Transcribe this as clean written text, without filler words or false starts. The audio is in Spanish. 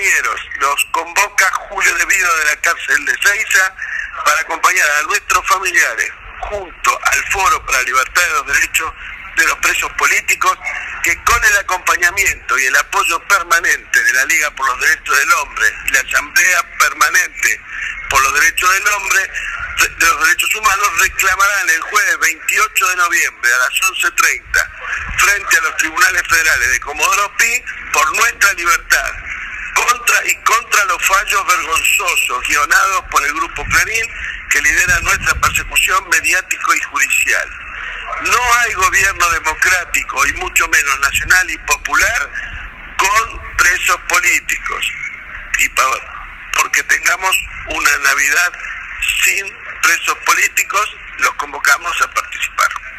compañeros, los convoca Julio De Vido de la cárcel de Seiza para acompañar a nuestros familiares junto al Foro para la Libertad de los Derechos de los Presos Políticos, que con el acompañamiento y el apoyo permanente de la Liga por los Derechos del Hombre y la Asamblea Permanente por los Derechos del Hombre, de los Derechos Humanos, reclamarán el jueves 28 de noviembre a las 11:30 frente a los tribunales federales de Comodoro Pi por nuestra libertad, contra los fallos vergonzosos guionados por el Grupo Clarín que lidera nuestra persecución mediático y judicial. No hay gobierno democrático y mucho menos nacional y popular con presos políticos. Y porque tengamos una Navidad sin presos políticos, los convocamos a participar.